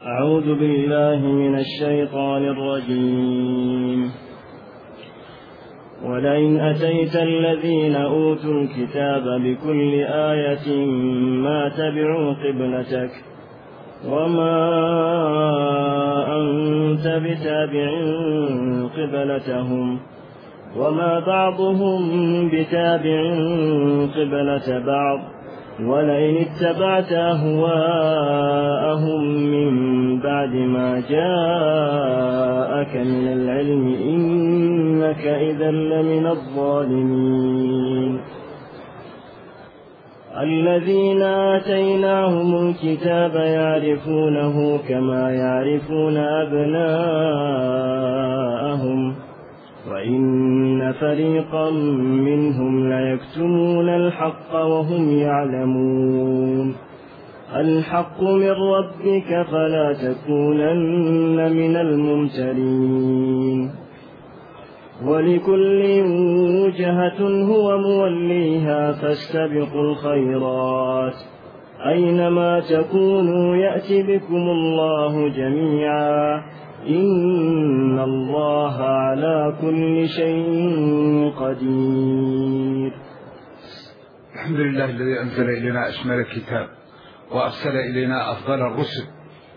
أعوذ بالله من الشيطان الرجيم. ولئن أتيت الذين أوتوا الكتاب بكل آية ما تبعوا قبلتك وما أنت بتابع قبلتهم وما بعضهم بتابع قبلة بعض ولئن اتبعت أهواءهم من بعد ما جاءك من العلم إنك إذا لمن الظالمين. الذين آتيناهم الكتاب يعرفونه كما يعرفون أبناءهم وإن فريقا منهم ليكتمون الحق وهم يعلمون. الحق من ربك فلا تكونن من الممترين. ولكل وجهة هو موليها فاستبقوا الخيرات أينما تكونوا يأتي بكم الله جميعا إن الله على كل شيء قدير. الحمد لله الذي أنزل إلينا أشمل الكتاب وأرسل إلينا أفضل الرسل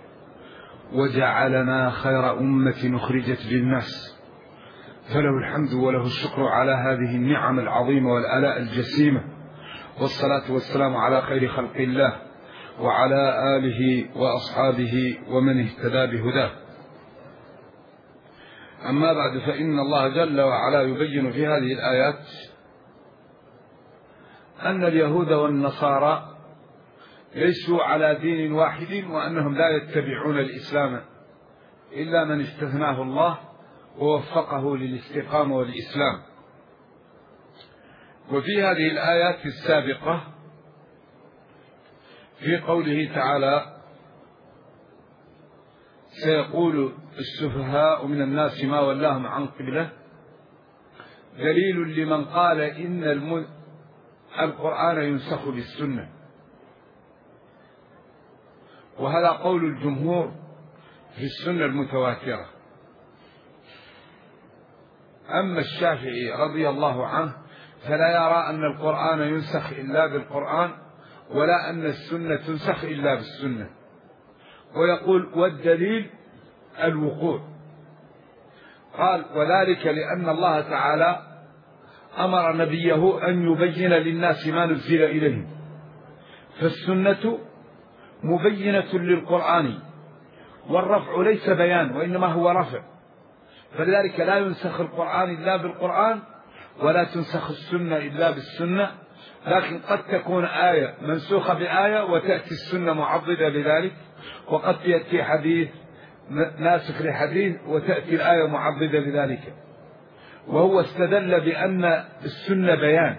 وجعلنا خير أمة أخرجت للناس، فله الحمد وله الشكر على هذه النعم العظيمة والآلاء الجسيمة، والصلاة والسلام على خير خلق الله وعلى آله وأصحابه ومن اهتدى بهداه. أما بعد، فإن الله جل وعلا يبين في هذه الآيات أن اليهود والنصارى ليسوا على دين واحد، وأنهم لا يتبعون الإسلام إلا من استثناه الله ووفقه للاستقامة والإسلام. وفي هذه الآيات السابقة في قوله تعالى: سيقول السفهاء من الناس ما ولاهم عن قبله، دليل لمن قال إن القرآن ينسخ بالسنة، وهذا قول الجمهور في السنة المتواترة. أما الشافعي رضي الله عنه فلا يرى أن القرآن ينسخ إلا بالقرآن، ولا أن السنة تنسخ إلا بالسنة، ويقول والدليل الوقوع. قال: وذلك لأن الله تعالى أمر نبيه أن يبين للناس ما نزل إليهم، فالسنة مبينة للقرآن، والرفع ليس بيان وإنما هو رفع، فلذلك لا ينسخ القرآن إلا بالقرآن ولا تنسخ السنة إلا بالسنة. لكن قد تكون آية منسوخة بآية وتأتي السنة معضدة لذلك، وقد يأتي حديث ناسخ لحديث وتأتي الآية معضدة لذلك. وهو استدل بأن السنة بيان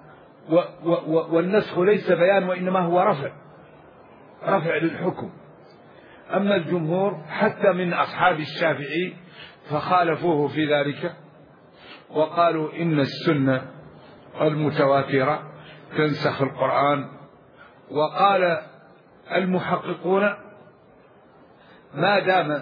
والنسخ ليس بيان وإنما هو رفع للحكم. أما الجمهور حتى من أصحاب الشافعي فخالفوه في ذلك، وقالوا إن السنة المتواترة تنسخ القرآن. وقال المحققون: ما دام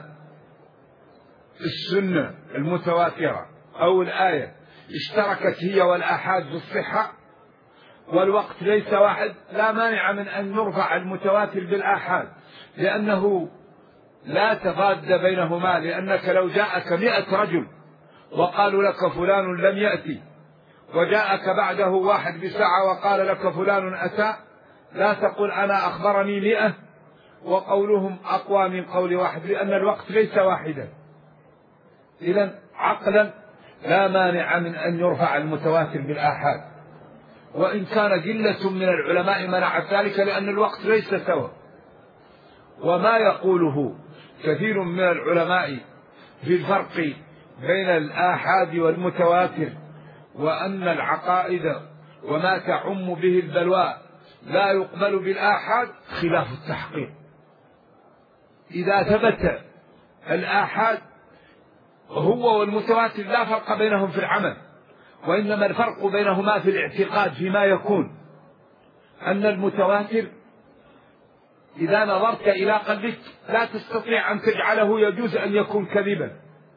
السنة المتواترة أو الآية اشتركت هي والآحاد في الصحة والوقت ليس واحد، لا مانع من أن نرفع المتواتر بالآحاد، لأنه لا تضاد بينهما. لأنك لو جاءك 100 رجل وقالوا لك فلان لم يأتي، وجاءك بعده واحد بساعة وقال لك فلان أتى، لا تقول أنا أخبرني 100 وقولهم أقوى من قول واحد، لأن الوقت ليس واحدا. إذن عقلا لا مانع من أن يرفع المتواتر بالآحاد، وإن كان قلة من العلماء منعت ذلك لأن الوقت ليس سوا. وما يقوله كثير من العلماء في الفرق بين الآحاد والمتواتر، وأن العقائد وما تعم به البلوى لا يقبل بالآحاد، خلاف التحقيق. إذا ثبت الآحاد هو والمتواتر لا فرق بينهم في العمل، وإنما الفرق بينهما في الاعتقاد فيما يكون. أن المتواتر إذا نظرت إلى قلبك لا تستطيع أن تجعله يجوز أن يكون كذبا.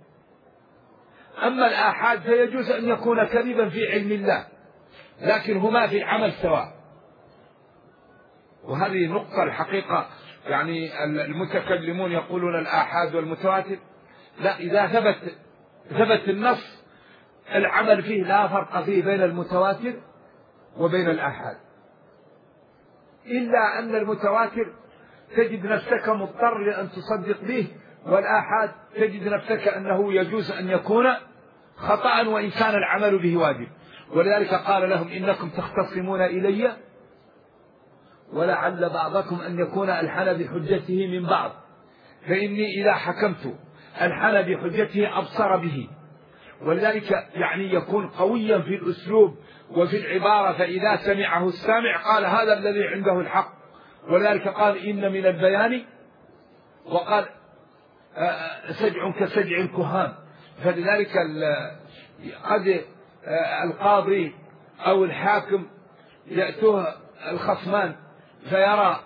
أما الآحاد فيجوز أن يكون كذبا في علم الله، لكن هما في العمل سواء. وهذه نقطة الحقيقة، يعني المتكلمون يقولون الآحاد والمتواتر، لا، إذا ثبت النص العمل فيه لا فرق فيه بين المتواتر وبين الآحاد، إلا أن المتواتر تجد نفسك مضطر لأن تصدق به، والآحاد تجد نفسك أنه يجوز أن يكون خطأ وإن كان العمل به واجب. ولذلك قال لهم إنكم تختصمون إلي ولعل بعضكم أن يكون ألحن بحجته من بعض، فإني إذا حكمت ألحن بحجته أبصر به. ولذلك يعني يكون قويا في الأسلوب وفي العبارة، فإذا سمعه السامع قال هذا الذي عنده الحق. ولذلك قال إن من البيان، وقال سجع كسجع الكهان. فلذلك قد القاضي أو الحاكم يأتوه الخصمان فيرى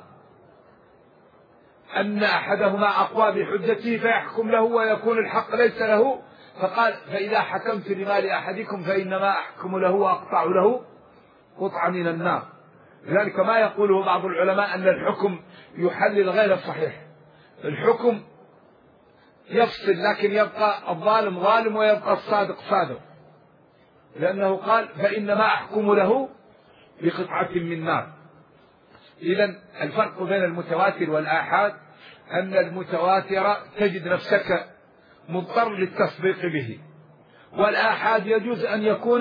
أن أحدهما أقوى بحجته فيحكم له ويكون الحق ليس له، فقال فإذا حكمت لمال أحدكم فإنما أحكم له وأقطع له قطعا من النار. لذلك ما يقوله بعض العلماء أن الحكم يحلل غير الصحيح، الحكم يفصل لكن يبقى الظالم ظالم ويبقى الصادق صادق، لأنه قال فإنما أحكم له بقطعة من نار. إذن الفرق بين المتواتر والآحاد أن المتواتر تجد نفسك مضطر للتصديق به، والآحاد يجوز أن يكون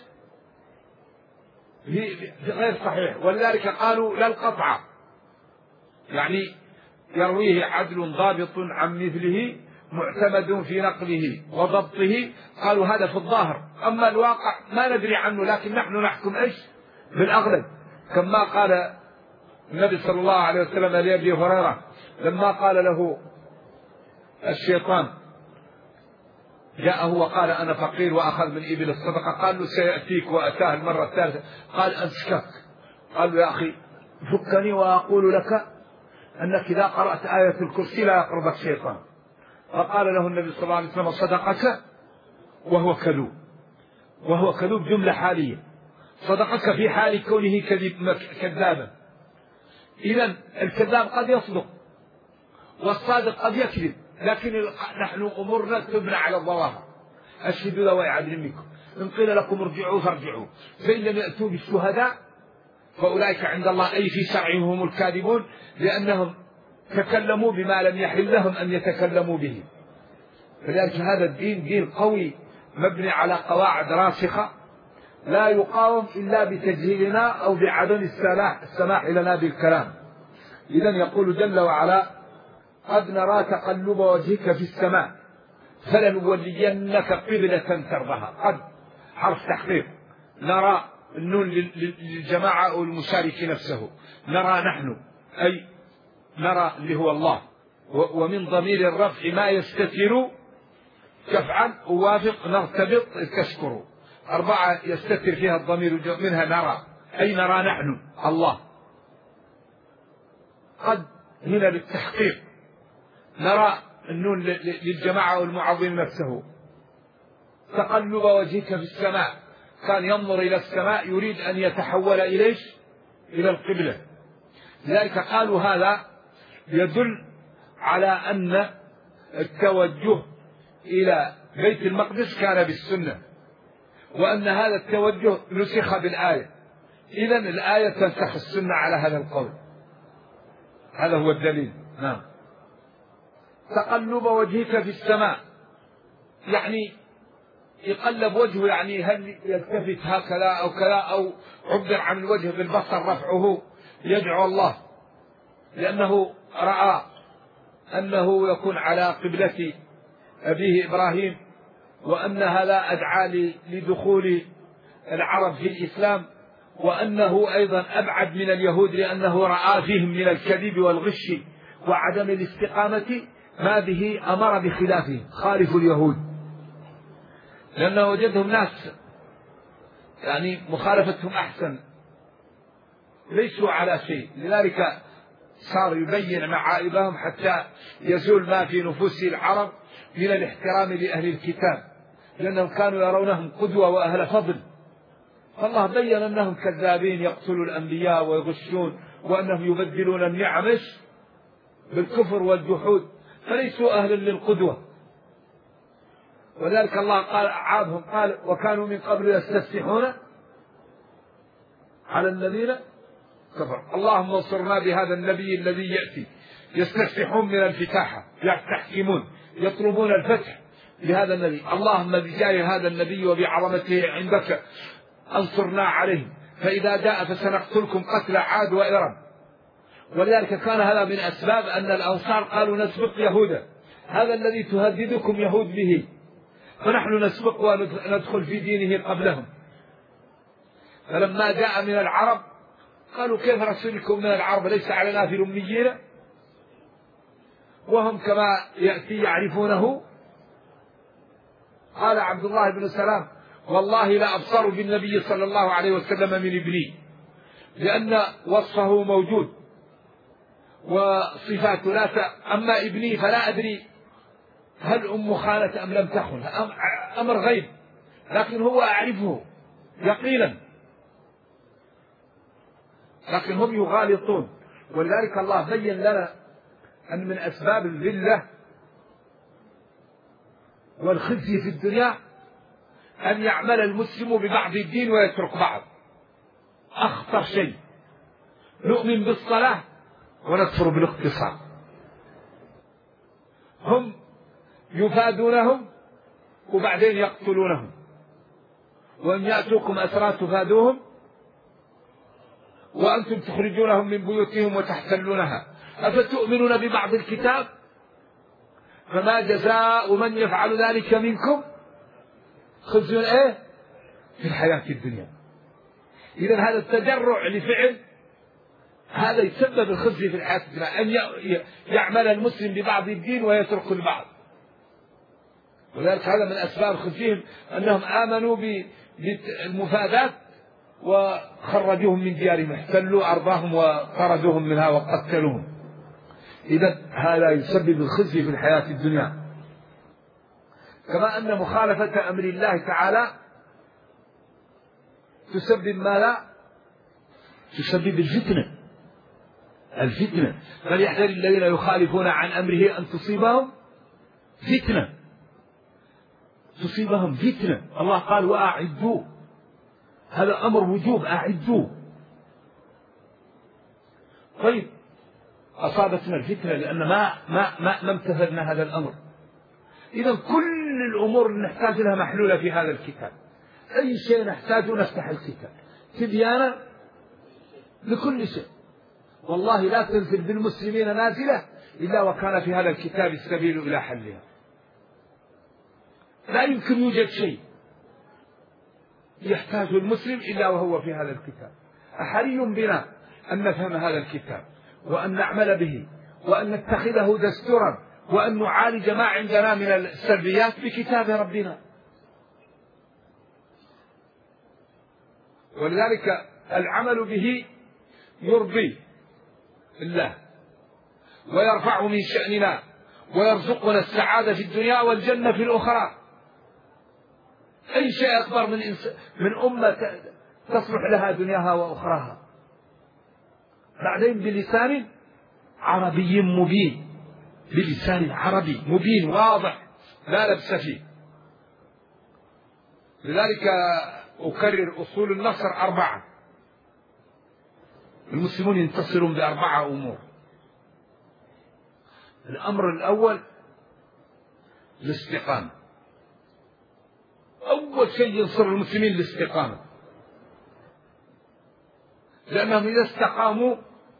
غير صحيح. ولذلك قالوا لا القطع، يعني يرويه عدل ضابط عن مثله معتمد في نقله وضبطه، قالوا هذا في الظاهر، أما الواقع ما ندري عنه، لكن نحن نحكم بالأغلب. كما قال النبي صلى الله عليه وسلم لأبي هريرة لما قال له الشيطان، جاءه وقال أنا فقير وأخذ من إبل الصدقة، قال له سيأتيك، وأتاه المرة الثالثة قال أمسكك، قال له يا أخي فكني وأقول لك أنك إذا قرأت آية الكرسي لا يقربك شيطان. فقال له النبي صلى الله عليه وسلم صدقك وهو كذوب. وهو كذوب جملة حالية، صدقك في حال كونه كذابا. إذن الكذاب قد يصدق والصادق قد يكذب، لكن نحن أمورنا تبنى على الظواهر. أشهدوا ذوي عدل منكم، إن قيل لكم ارجعوا فارجعوا، فإن لم يأتوا بالشهداء فأولئك عند الله أي في شرعهم هم الكاذبون، لأنهم تكلموا بما لم يحل لهم أن يتكلموا به. فلذلك هذا الدين دين قوي مبني على قواعد راسخة لا يقاوم إلا بتجهيلنا أو بعدم السماح لنا بالكلام. إذن يقول جل وعلا قد نرى تقلب وجهك في السماء فلنولينك قبلة ترضاها. قد حرف تحقيق، نرى النون للجماعة أو المشارك نفسه، نرى نحن أي نرى اللي هو الله، ومن ضمير الرفع ما يستتر كفعل ووافق نرتبط تشكر، 4 يستتر فيها الضمير منها نرى أي نرى نحن الله. قد هنا للتحقيق، نرى النون للجماعة والمعظم نفسه. تقلب وجهك في السماء، كان ينظر إلى السماء يريد أن يتحول إليه إلى القبلة. لذلك قالوا هذا يدل على أن التوجه إلى بيت المقدس كان بالسنة، وأن هذا التوجه نسخ بالآية. إذن الآية تنسخ السنة على هذا القول، هذا هو الدليل. نعم. تقلب وجهك في السماء يعني يقلب وجهه، يعني هل يلتفت هكذا أو كذا، أو عبر عن الوجه بالبصر رفعه يدعو الله، لأنه رأى أنه يكون على قبلة أبيه إبراهيم، وأن هذا أدعى لدخول العرب في الإسلام، وأنه أيضا أبعد من اليهود لأنه رأى فيهم من الكذب والغش وعدم الاستقامة ما به أمر بخلافه، خالف اليهود، لأنه وجدهم ناس يعني مخالفتهم أحسن، ليسوا على شيء. لذلك صار يبين معائبهم حتى يزول ما في نفوس العرب من الاحترام لأهل الكتاب، لأنهم كانوا يرونهم قدوة وأهل فضل. فالله بين أنهم كذابين يقتلوا الأنبياء ويغشون، وأنهم يبدلون النعم بالكفر والجحود، فليسوا أهلا للقدوة. وذلك الله قال عابهم، قال وكانوا من قبل يستفتحون على الذين كفروا. اللهم انصرنا بهذا النبي الذي يأتي. يستفتحون من الفتاحة، يستحكمون، يطلبون الفتح بهذا النبي. اللهم بجاه هذا النبي وبعظمته عندك انصرنا عليهم، فإذا جاء فسنقتلكم قتل عاد وإرم. ولذلك كان هذا من أسباب أن الأنصار قالوا نسبق يهودا، هذا الذي تهددكم يهود به، فنحن نسبق وندخل في دينه قبلهم. فلما جاء من العرب قالوا كيف رسولكم من العرب ليس علينا في الأميين، وهم كما يأتي يعرفونه. قال عبد الله بن سلام والله لا أبصر بالنبي صلى الله عليه وسلم من ابني، لأن وصفه موجود وصفاته لا أما ابني فلا أدري هل أم خانت أم لم تخن، أمر غيب، لكن هو أعرفه يقينا، لكن هم يغالطون. ولذلك الله بين لنا أن من أسباب الذلة والخزي في الدنيا أن يعمل المسلم ببعض الدين ويترك بعض. أخطر شيء نؤمن بالصلاة ونكفر بالاقتصاد. هم يفادونهم وبعدين يقتلونهم، وأن يأتوكم أسرى تفادوهم وأنتم تخرجونهم من بيوتهم وتحتلونها. أفتؤمنون ببعض الكتاب؟ فما جزاء من يفعل ذلك منكم خزي في الحياة الدنيا. إذن هذا التجرع لفعل هذا يسبب الخزي في الحياة الدنيا، أن يعمل المسلم ببعض الدين ويترك البعض. ولذلك هذا من أسباب خزيهم أنهم آمنوا بالمفادات وخرجوهم من ديارهم، احتلوا أرضهم وطردوهم منها وقتلوهم. إذن هذا يسبب الخزي في الحياة الدنيا. كما أن مخالفة أمر الله تعالى تسبب ما لا تسبب الفتنة. فليحذر الذين يخالفون عن أمره أن تصيبهم فتنة. الله قال وأعدوا، هذا أمر وجوب، أعدوا. طيب أصابتنا الفتنة لأن ما امتثلنا هذا الأمر. إذا كل الأمور اللي نحتاج لها محلولة في هذا الكتاب، أي شيء نحتاج نفتح الكتاب تبيانا لكل شيء. والله لا تنزل بالمسلمين نازلة إلا وكان في هذا الكتاب السبيل إلى حلها. لا يمكن يوجد شيء يحتاج المسلم إلا وهو في هذا الكتاب. أحري بنا أن نفهم هذا الكتاب وأن نعمل به وأن نتخذه دستورا وأن نعالج ما عندنا من السلبيات بكتاب ربنا. ولذلك العمل به يرضي الله ويرفع من شأننا ويرزقنا السعادة في الدنيا والجنة في الأخرى. أي شيء أكبر من أمة تصلح لها دنياها وأخراها. بعدين بلسان عربي مبين، بلسان عربي مبين واضح لا لبس فيه. لذلك أكرر أصول النصر 4. المسلمون ينتصرون ب4 أمور. الأمر الأول الاستقامة. أول شيء ينصر المسلمين الاستقامة، لأنهم إذا استقاموا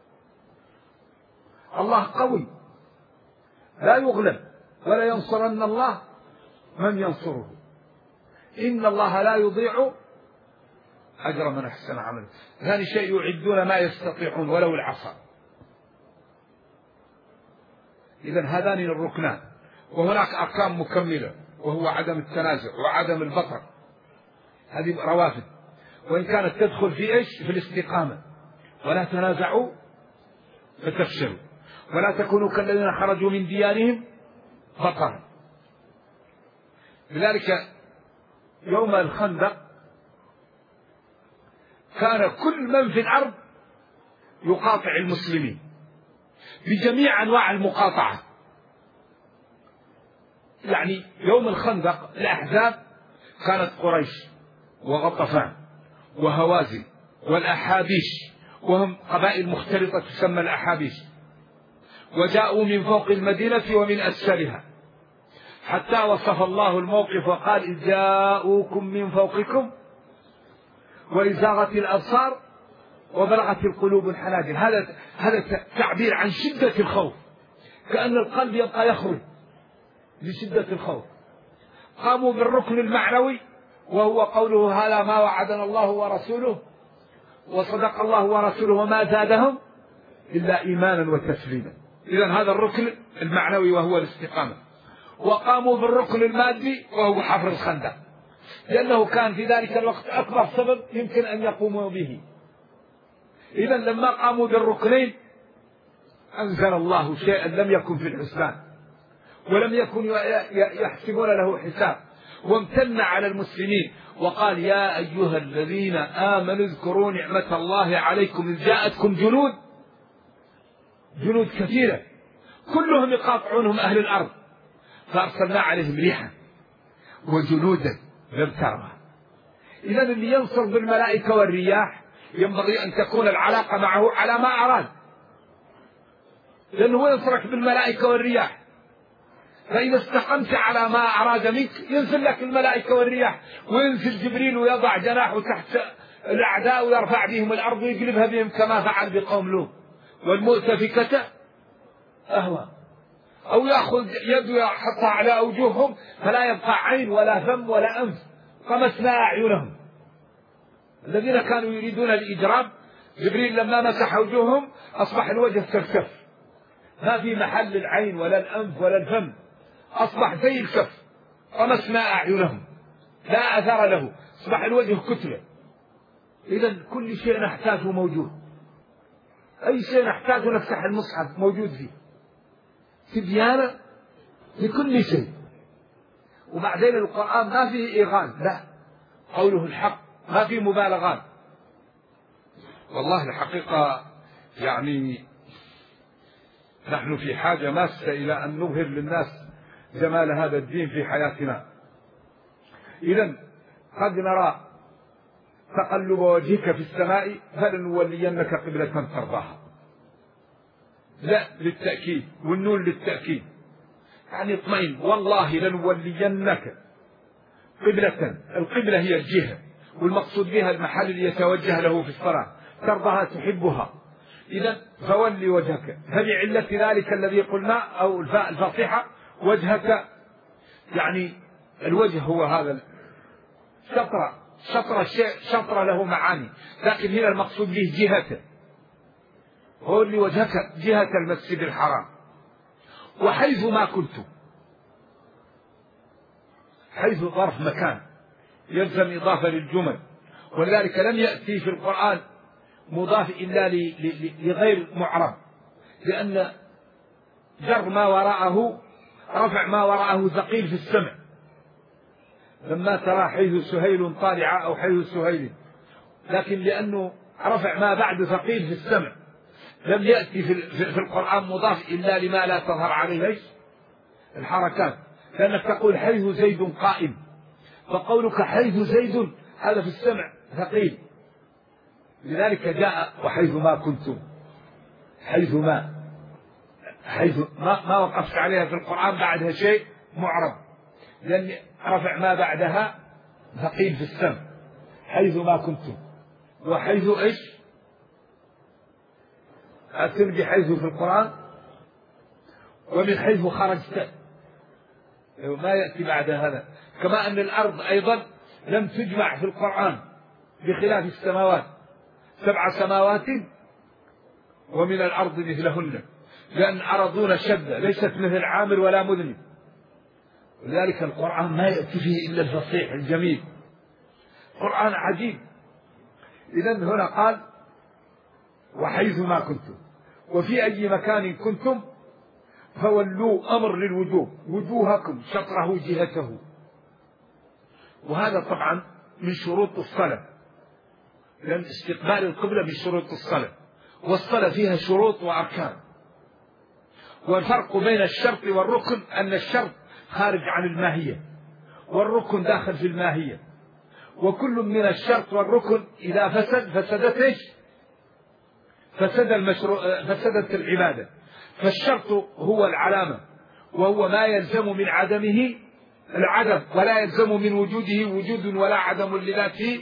الله قوي لا يغلب، ولا ينصرن الله من ينصره. إن الله لا يضيع أجر من أحسن عملا. ثاني شيء يعدون ما يستطيعون ولو العصا. إذن هذان الركنان. وهناك أركان مكملة وهو عدم التنازع وعدم البطر، هذه روافد، وإن كانت تدخل في إيش؟ في الاستقامة. ولا تنازعوا فتفشلوا ولا تكونوا كالذين خرجوا من ديارهم بطرا. لذلك يوم الخندق كان كل من في الأرض يقاطع المسلمين بجميع أنواع المقاطعة. يعني يوم الخندق الأحزاب كانت قريش وغطفان وهوازن والأحابيش، وهم قبائل مختلطة تسمى الأحابيش، وجاءوا من فوق المدينة ومن أسفلها، حتى وصف الله الموقف وقال: إذ جاءوكم من فوقكم وإذ زاغت الأبصار وبلغت القلوب الحناجر. هذا تعبير عن شدة الخوف، كأن القلب يبقى يخرج لشدة الخوف. قاموا بالركن المعنوي وهو قوله: هذا ما وعدنا الله ورسوله وصدق الله ورسوله وما زادهم إلا إيمانا وتسليما. إذن هذا الركن المعنوي وهو الاستقامة. وقاموا بالركن المادي وهو حفر الخندق، لأنه كان في ذلك الوقت أكبر سبب يمكن أن يقوموا به. إذن لما قاموا بالركنين أنزل الله شيئا لم يكن في الحسبان ولم يكن يحسبون له حساب، وامتن على المسلمين وقال: يا أيها الذين آمنوا اذكروا نعمة الله عليكم إذ جاءتكم جنود كثيرة كلهم يقاطعونهم أهل الأرض، فأرسلنا عليهم ريحا وجنودا لم ترها. إذن اللي ينصر بالملائكة والرياح ينبغي أن تكون العلاقة معه على ما أراد، لأنه ينصرك بالملائكة والرياح. فإذا استقمت على ما أراد منك ينزل لك الملائكة والرياح، وينزل جبريل ويضع جناحه تحت الأعداء ويرفع بهم الأرض ويقلبها بهم كما فعل بقوم لوط. والمؤتفكة أهوى، أو يأخذ يده يحطها على أوجههم فلا يبقى عين ولا فم ولا أنف، طمسنا أعينهم. الذين كانوا يريدون الإجرام جبريل لما مسح وجوههم أصبح الوجه كالكف، ما في محل العين ولا الأنف ولا الفم، أصبح زي الكف، طمسنا أعينهم لا أثر له، أصبح الوجه كتلة. إذن كل شيء نحتاجه موجود، أي شيء نحتاجه نفتح المصحف موجود فيه تبيانا لكل شيء. وبعدين القرآن ما فيه إيغان، لا، قوله الحق، ما فيه مبالغات. والله الحقيقة يعني نحن في حاجة ماسة إلى أن نظهر للناس جمال هذا الدين في حياتنا. إذن قد نرى تقلب وجهك في السماء فلنولينك قبلة ترضاها، لا للتأكيد، والنون للتأكيد، يعني اطمئن، والله لنولينك قبلة. القبلة هي الجهة، والمقصود بها المحل اللي يتوجه له في الصلاة، ترضاها تحبها. إذا فولي وجهك، فلعلة ذلك الذي قلنا أو الفاء الفصيحة وجهك، يعني الوجه هو هذا شطر الشيء، شطر له معاني، لكن هنا المقصود به جهته، هو اللي وجهك جهة المسجد الحرام. وحيث ما كنتم، حيث ظرف مكان يلزم إضافة للجمل، ولذلك لم يأتي في القرآن مضاف إلا لغير معرب، لأن جر ما وراءه رفع ما وراءه ثقيل في السمع. لما ترى حيث سهيل طالعة أو حيث سهيل، لكن لأنه رفع ما بعد ثقيل في السمع لم يأتي في القرآن مضاف إلا لما لا تظهر عليه الحركات، لأنك تقول حيث زيد قائم، فقولك حيث زيد هذا في السمع ثقيل، لذلك جاء وحيث ما كنتم، حيث ما وقفت عليها في القرآن بعدها شيء معرب، لأن رفع ما بعدها ثقيل في السمع. حيث ما كنتم، وحيث إيش أتلقي حيث في القرآن، ومن حيث خرجت ما يأتي بعد هذا. كما أن الأرض أيضا لم تجمع في القرآن بخلاف السماوات، 7 سماوات ومن الأرض مثلهن، لأن أرضون شدة ليست مثل عامر ولا مذنب، ولذلك القرآن ما يأتي فيه إلا الفصيح الجميل، قرآن عجيب. إذن هنا قال وحيث ما كنتم، وفي أي مكان كنتم فولوا أمر للوجوب، وجوهكم شطره جهته. وهذا طبعا من شروط الصلاة، لأن استقبال القبلة من شروط الصلاة، والصلاة فيها شروط وأركان. والفرق بين الشرط والركن أن الشرط خارج عن الماهية، والركن داخل في الماهية. وكل من الشرط والركن إذا فسدت إيش؟ فسدت العبادة. فالشرط هو العلامة، وهو ما يلزم من عدمه العدم، ولا يلزم من وجوده وجود ولا عدم لذاته،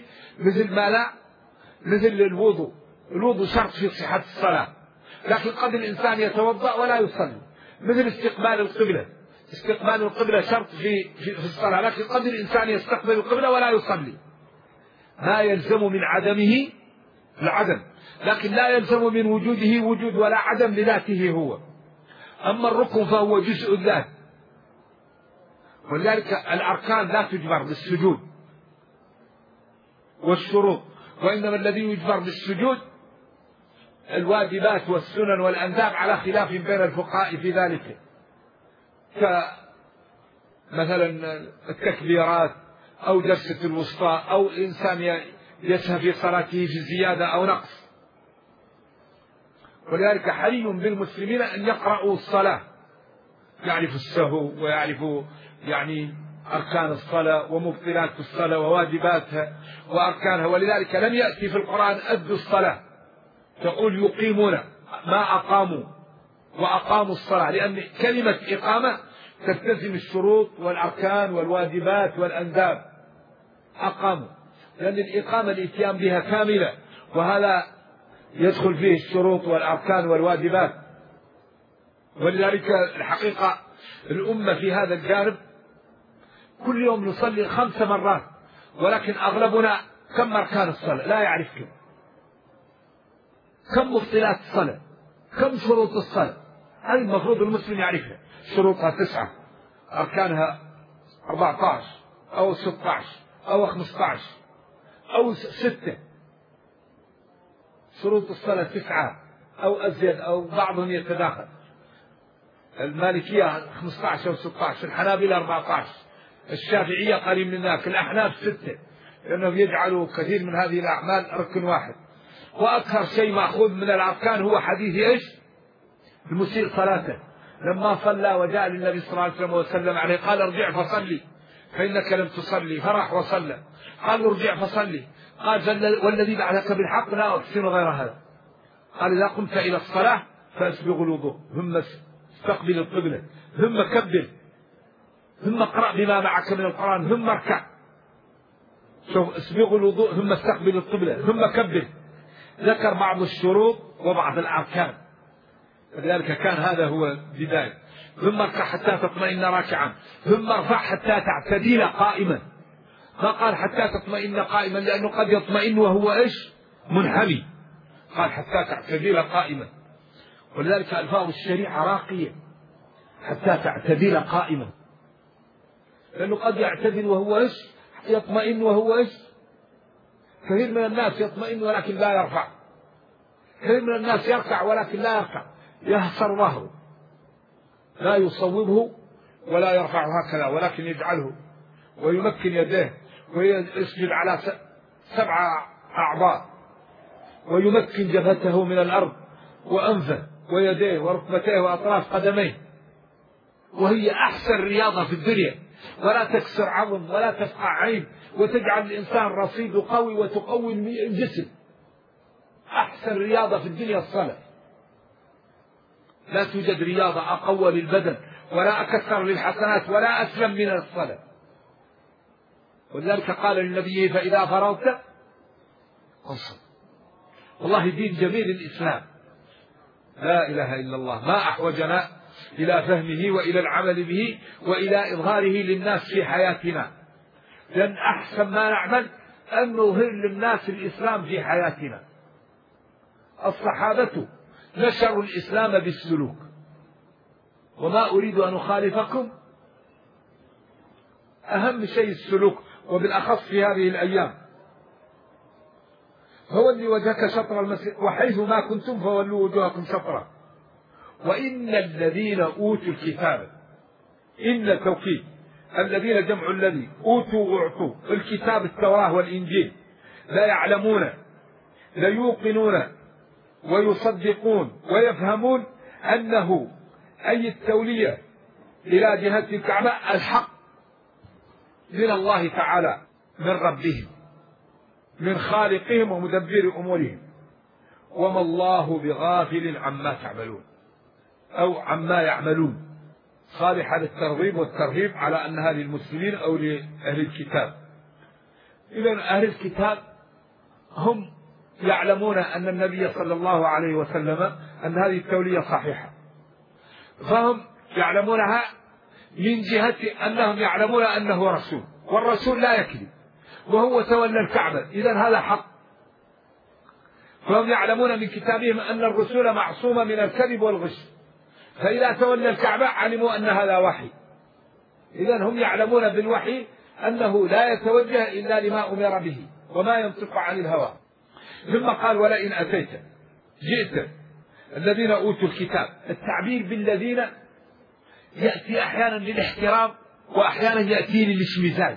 مثل الوضوء. الوضوء شرط في صحة الصلاة، لكن قد الإنسان يتوضأ ولا يصلي. مثل استقبال القبلة، استقبال القبلة شرط في الصلاة، لكن قد الإنسان يستقبل القبلة ولا يصلي. ما يلزم من عدمه العدم، لكن لا يلزم من وجوده وجود ولا عدم لذاته هو. أما الركن فهو جزء الذات، ولذلك الأركان لا تجبر بالسجود والشروط، وإنما الذي يجبر بالسجود الواجبات والسنن والأنداب، على خلاف بين الفقهاء في ذلك، كمثلا التكبيرات أو جلسة الوسطى، أو إنسان يسهى في صلاته في زيادة أو نقص. ولذلك حري بالمسلمين أن يقرأوا الصلاة، يعرفوا السهو ويعرفوا أركان الصلاة ومبطلات الصلاة وواجباتها وأركانها. ولذلك لم يأتي في القرآن أدوا الصلاة، تقول يقيمون، ما أقاموا وأقاموا الصلاة، لأن كلمة إقامة تلتزم الشروط والأركان والواجبات والأنداب. أقاموا، لأن الإقامة الإتيان بها كاملة، وهذا يدخل فيه الشروط والأركان والواجبات. ولذلك الحقيقة الأمة في هذا الجانب كل يوم نصلي 5 مرات، ولكن أغلبنا كم أركان الصلاة لا يعرف، كم مبطلات الصلاة، كم شروط الصلاة. هذه المفروض المسلم يعرفها. شروطها 9، أركانها 14 أو 16 أو 15 أو 6. شروط الصلاة 9 أو أزيد، أو بعضهم يتداخل. المالكية 15 أو 16، الحنابلة 14، الشافعية قليل من ذاك، الأحناف 6، لأنهم يجعلوا كثير من هذه الأعمال ركن واحد. وأكثر شيء مأخوذ من الأركان هو حديث إيش؟ المسيء صلاته، لما صلى وجاء للنبي صلى الله عليه وسلم وسلم عليه قال ارجع فصلي فإنك لم تصلي، فرح وصلى. قال ارجع فصلي، قال والذي بعدك بالحق لا أحسن غير هذا. قال إذا قمت إلى الصلاة فأسبغ الوضوء، ثم استقبل القبلة، ثم كبر، ثم اقرأ بما معك من القرآن، ثم اركع. شوف، اسبغ الوضوء ثم استقبل القبلة ثم كبر. ذكر بعض الشروط وبعض الأركان، لذلك كان هذا هو البداية. ثم اركع حتى تطمئن راكعا، ثم ارفع حتى تعتدل قائما. ما قال حتى تطمئن قائما، لأنه قد يطمئن وهو إيش؟ منحني. قال حتى تعتدل قائما، ولذلك ألفاظ الشريعة راقية. حتى تعتدل قائما، لأنه قد يعتدل وهو إيش؟ يطمئن وهو إيش؟ كثير من الناس يطمئن ولكن لا يرفع، كثير من الناس يركع ولكن لا يرفع، يهسر ظهره، لا يصوبه ولا يرفع هكذا، ولكن يجعله ويمكن يديه ويسجد على 7 أعضاء، ويمكن جبهته من الأرض وأنفه ويديه وركبتيه وأطراف قدميه، وهي أحسن رياضة في الدنيا، ولا تكسر عظم ولا تفقع عين، وتجعل الإنسان رصيد قوي وتقوي الجسم. أحسن رياضة في الدنيا الصلاة. لا توجد رياضة أقوى للبدن ولا أكثر للحسنات ولا أسلم من الصلاة. ولذلك قال للنبي فإذا فرغت فانصب. والله دين جميل الإسلام، لا إله إلا الله، ما أحوجنا إلى فهمه وإلى العمل به وإلى إظهاره للناس في حياتنا، لأن أحسن ما نعمل أن نظهر للناس الإسلام في حياتنا. الصحابة نشروا الإسلام بالسلوك، وما أريد أن أخالفكم، أهم شيء السلوك، وبالأخص في هذه الأيام. فولي وجهك شطر المسجد وحيث ما كنتم فولوا وجوهكم شطره. وإن الذين أوتوا الكتاب، إن توكيد، الذين جمع الذي، أوتوا وأعطوا الكتاب التوراة والإنجيل، لا يعلمون، لا يوقنون ويصدقون ويفهمون أنه أي التولية إلى جهة الكعبة الحق من الله تعالى، من ربهم، من خالقهم ومدبر أمورهم. وما الله بغافل عما تعملون أو عما يعملون، صالحة للترغيب والترهيب على أنها للمسلمين أو لأهل الكتاب. إذن أهل الكتاب هم يعلمون أن النبي صلى الله عليه وسلم أن هذه التولية صحيحة، فهم يعلمونها من جهة أنهم يعلمون أنه رسول، والرسول لا يكذب وهو تولى الكعبة، إذن هذا حق. فهم يعلمون من كتابهم أن الرسول معصومة من الكذب والغش، فإذا تولى الكعبة علموا أن هذا وحي. إذن هم يعلمون بالوحي أنه لا يتوجه إلا لما أمر به وما ينطق عن الهوى. ثم قال ولئن أتيت جئت الذين أوتوا الكتاب. التعبير بالذين يأتي أحيانا للاحترام وأحيانا يأتي للاشمئزاز،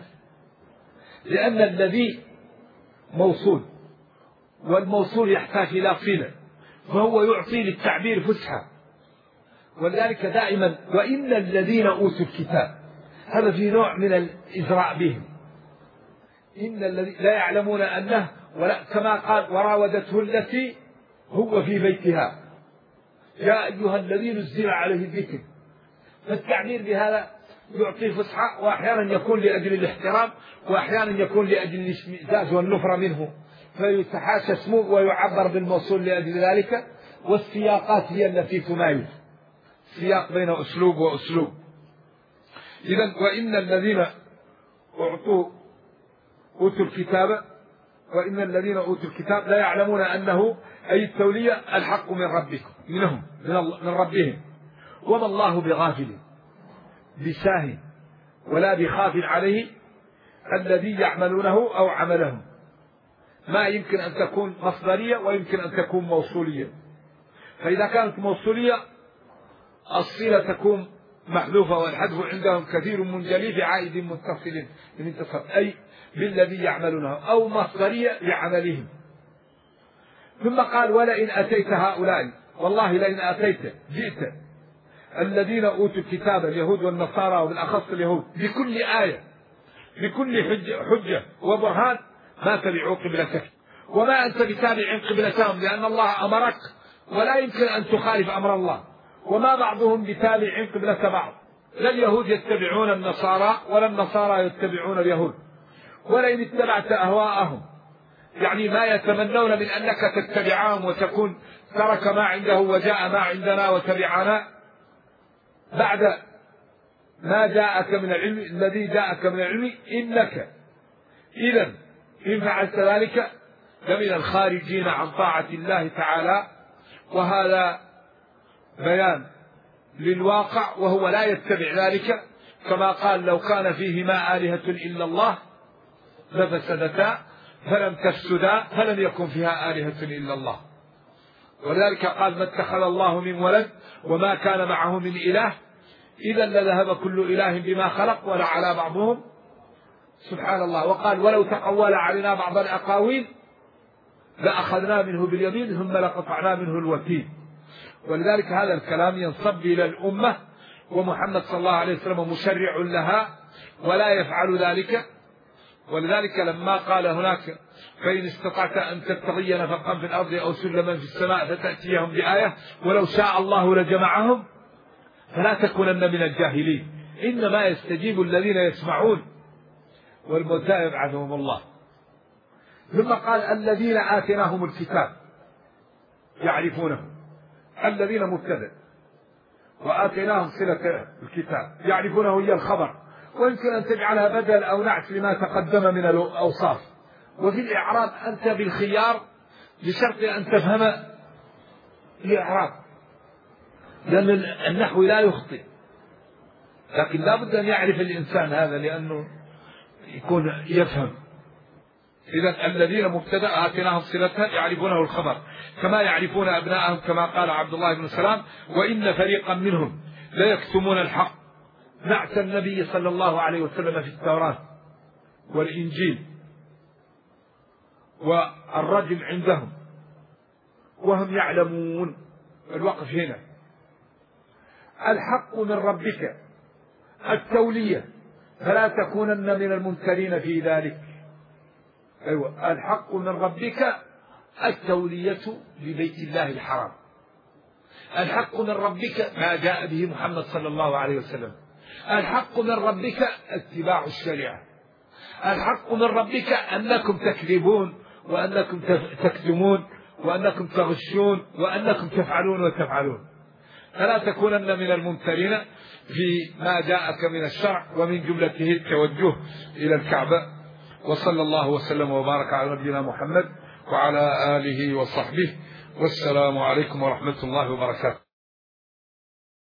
لأن الذي موصول، والموصول يحتاج إلى صلة، فهو يعطي للتعبير فسحة. ولذلك دائما وإن الذين أوتوا الكتاب، هذا في نوع من الإزراء بهم. إن الذين لا يعلمون أنه، ولا كما قال وراودته التي هو في بيتها يا أيها الذي نزل عليه الذكر. فالتعبير بهذا يعطي فسحة، وأحيانا يكون لأجل الاحترام وأحيانا يكون لأجل الاشمئزاز والنفرة منه، فيتحاشى اسمه ويعبر بالموصول لأجل ذلك. والسياقات هي التي تمايز، سياق بين أسلوب وأسلوب. إذن وإن الذين أوتوا الكتاب، وإن الذين أوتوا الكتاب لا يعلمون أنه أي التولية الحق من ربكم، من ربهم. وما الله بغافل بساهل ولا بخاف عليه الذي يعملونه أو عملهم. ما يمكن أن تكون مصدرية ويمكن أن تكون موصولية. فإذا كانت موصولية الصلة تكون محذوفة، والحذف عندهم كثير منجلي في عائد متصل أي بالذي يعملونه، أو مصدرية لعملهم. ثم قال ولئن أتيت هؤلاء، والله لئن أتيت جئت الذين أوتوا الكتاب اليهود والنصارى وبالأخص اليهود بكل آية بكل حجة وبرهان ما تبعوا قبلتك، وما أنت بتابع قبلتهم، لأن الله أمرك ولا يمكن أن تخالف أمر الله. وما بعضهم بتابع قبلة بعض، لا اليهود يتبعون النصارى ولا النصارى يتبعون اليهود. ولئن اتبعت أهواءهم، يعني ما يتمنون من أنك تتبعهم وتكون ترك ما عنده وجاء ما عندنا وتبعنا بعد ما جاءك من العلم، الذي جاءك من العلم، إنك إذن إن فعلت ذلك لمن الخارجين عن طاعة الله تعالى. وهذا بيان للواقع، وهو لا يتبع ذلك، كما قال لو كان فيهما آلهة إلا الله لفسدتا فلم تفسدا فلم يكن فيها آلهة إلا الله. ولذلك قال ما اتخذ الله من ولد وما كان معه من إله إذا لذهب كل إله بما خلق ولعلى بعضهم سبحان الله. وقال ولو تقول علينا بعض الأقاويل لأخذنا منه باليمين ثم لقطعنا منه الوتين. ولذلك هذا الكلام ينصب إلى الأمة، ومحمد صلى الله عليه وسلم مشرع لها ولا يفعل ذلك. ولذلك لما قال هناك فإن استطعت أن تبتغي نفقا في الأرض أو سلما في السماء فتأتيهم بآية ولو شاء الله لجمعهم فلا تكونن من الجاهلين، إنما يستجيب الذين يسمعون والموتى يبعثهم الله. ثم قال الذين آتيناهم الكتاب يعرفونه، الذين مبتدأ وآتيناهم صلة الكتاب يعرفونه هي الخبر، ويمكن أن تجعلها بدل أو نعت لما تقدم من الأوصاف. وفي الإعراب أنت بالخيار بشرط أن تفهم الإعراب، لأن النحو لا يخطئ، لكن لا بد أن يعرف الإنسان هذا لأنه يكون يفهم. إذا الذين مبتدأ آتيناهم صلتها يعرفونه الخبر كما يعرفون أبناءهم، كما قال عبد الله بن سلام: وإن فريقا منهم ليكتمون الحق. نعت النبي صلى الله عليه وسلم في التوراة والإنجيل والرجم عندهم وهم يعلمون. الوقف هنا. الحق من ربك التولية، فلا تكونن من الممترين في ذلك. أيوة، الحق من ربك التولية لبيت الله الحرام. الحق من ربك ما جاء به محمد صلى الله عليه وسلم. الحق من ربك اتباع الشريعة. الحق من ربك أنكم تكذبون وأنكم تكتمون وأنكم تغشون وأنكم تفعلون وتفعلون. فلا تكونن من الممترين في ما جاءك من الشرع، ومن جملته التوجه إلى الكعبة. وصلى الله وسلم وبارك على نبينا محمد وعلى آله وصحبه، والسلام عليكم ورحمة الله وبركاته.